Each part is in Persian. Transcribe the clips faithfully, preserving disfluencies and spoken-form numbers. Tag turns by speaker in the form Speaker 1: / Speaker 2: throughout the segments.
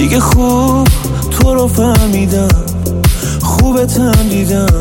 Speaker 1: دیگه خوب تو رو فهمیدم، خوبتم دیدم،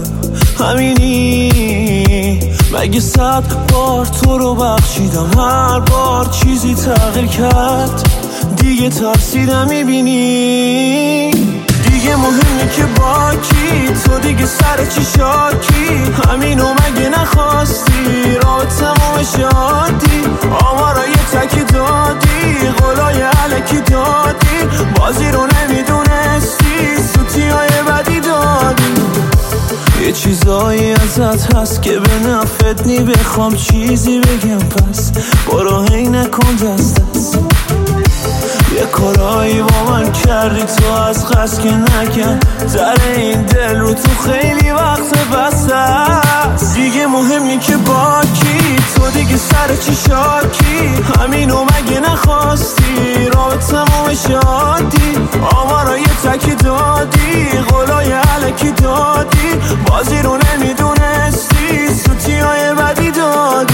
Speaker 1: همینی. مگه صد بار تو رو بخشیدم، هر بار چیزی تغییر کرد، دیگه ترسیدم. میبینی دیگه مهمه که با کی، تو دیگه سر چی شاکی، همینو مگه نخواستی، راه تمام شادی، آمارای تکی دادی، قولای علکی دادی، بازی رو نمیدونستی، سوتی های بدی دادی. یه چیزایی ازت هست که به نفت نی، بخوام چیزی بگم پس برو هی نکن دست دست. یه کارایی با من کردی تو از قصد که نکن، در این دل رو تو خیلی وقت بسته است. دیگه مهمی که با کی، تو دیگه سر چی شاکی، همینو مگه نخواستی، راه تمام شادی، آمارای تکی دادی، قولای علکی دادی، بازی رو نمیدونستی، سوتی های بدی دادی.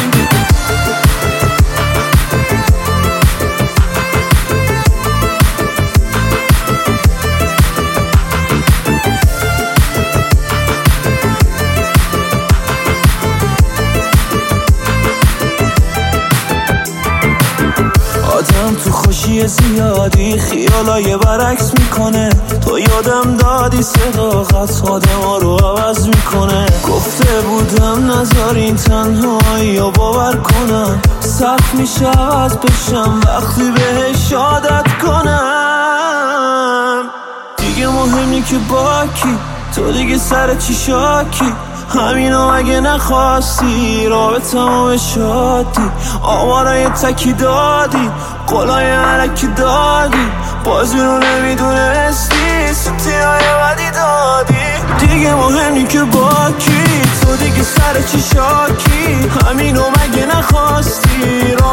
Speaker 1: آدم تو خوشی زیادی خیالای برعکس میکنه، تو یادم دادی صداقت آدم ها رو عوض میکنه. گفته بودم نذارین تنهایی رو باور کنم، سخت میشه عوض بشم وقتی بهش عادت کنم. دیگه مهمی که با کی، تو دیگه سر چی شاکی، همینو اگه نخواستی، راه تمام شادی، آمارای تکی دادی، قولای علکی دادی، بازی رو نمیدونستی، سوتی های بدی دادی. دیگه مهمی که با کی، تو دیگه سر چی شاکی، همینو مگه نخواستی، راه